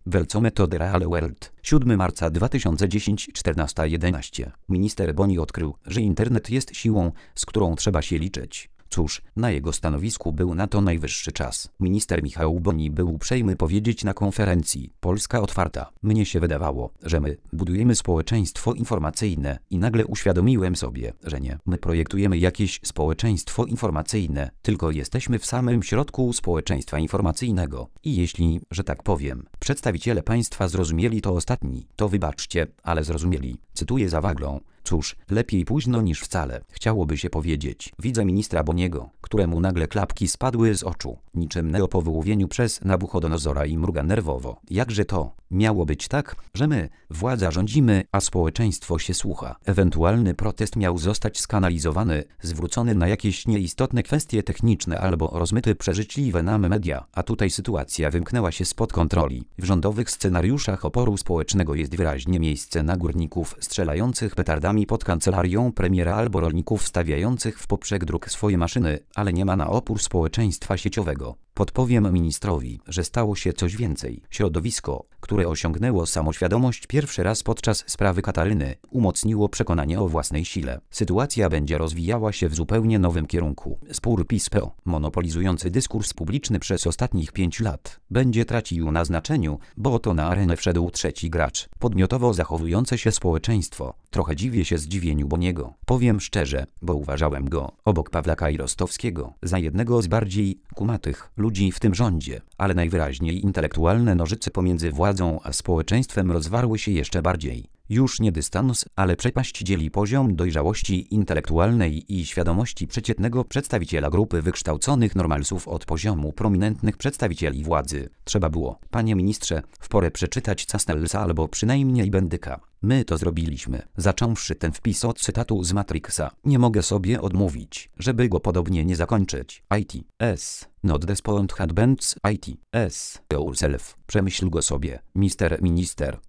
Welcome to the real world. 7 marca 2010 14:11. Minister Boni odkrył, że internet jest siłą, z którą trzeba się liczyć. Cóż, na jego stanowisku był na to najwyższy czas. Minister Michał Boni był uprzejmy powiedzieć na konferencji Polska Otwarta. Mnie się wydawało, że my budujemy społeczeństwo informacyjne i nagle uświadomiłem sobie, że nie. My projektujemy jakieś społeczeństwo informacyjne, tylko jesteśmy w samym środku społeczeństwa informacyjnego. I jeśli, że tak powiem, przedstawiciele państwa zrozumieli to ostatni, to wybaczcie, ale zrozumieli. Cytuję za waglą. Cóż, lepiej późno niż wcale, chciałoby się powiedzieć. Widzę ministra Boniego, któremu nagle klapki spadły z oczu, niczym Neo po wyłowieniu przez Nabuchodonozora i mruga nerwowo. Jakże to? Miało być tak, że my, władza, rządzimy, a społeczeństwo się słucha. Ewentualny protest miał zostać skanalizowany, zwrócony na jakieś nieistotne kwestie techniczne albo rozmyty przeżyczliwe nam media, a tutaj sytuacja wymknęła się spod kontroli. W rządowych scenariuszach oporu społecznego jest wyraźnie miejsce na górników strzelających petardami pod kancelarią premiera albo rolników stawiających w poprzek dróg swoje maszyny, ale nie ma na opór społeczeństwa sieciowego. Podpowiem ministrowi, że stało się coś więcej. Środowisko, które osiągnęło samoświadomość pierwszy raz podczas sprawy Kataryny, umocniło przekonanie o własnej sile. Sytuacja będzie rozwijała się w zupełnie nowym kierunku. Spór PiS-PO, monopolizujący dyskurs publiczny przez ostatnich 5 lat, będzie tracił na znaczeniu, bo oto na arenę wszedł trzeci gracz. Podmiotowo zachowujące się społeczeństwo. Trochę dziwię się zdziwieniu Boniego. Powiem szczerze, bo uważałem go, obok Pawlaka i Rostowskiego, za jednego z bardziej kumatych ludzi w tym rządzie, ale najwyraźniej intelektualne nożyce pomiędzy władzą a społeczeństwem rozwarły się jeszcze bardziej. Już nie dystans, ale przepaść dzieli poziom dojrzałości intelektualnej i świadomości przeciętnego przedstawiciela grupy wykształconych normalsów od poziomu prominentnych przedstawicieli władzy. Trzeba było, panie ministrze, w porę przeczytać Castellsa albo przynajmniej Bendyka. My to zrobiliśmy. Zacząwszy ten wpis od cytatu z Matrixa, nie mogę sobie odmówić, żeby go podobnie nie zakończyć. IT.S. Not despond had bends IT.S. yourself. Przemyśl go sobie, Mr. Minister.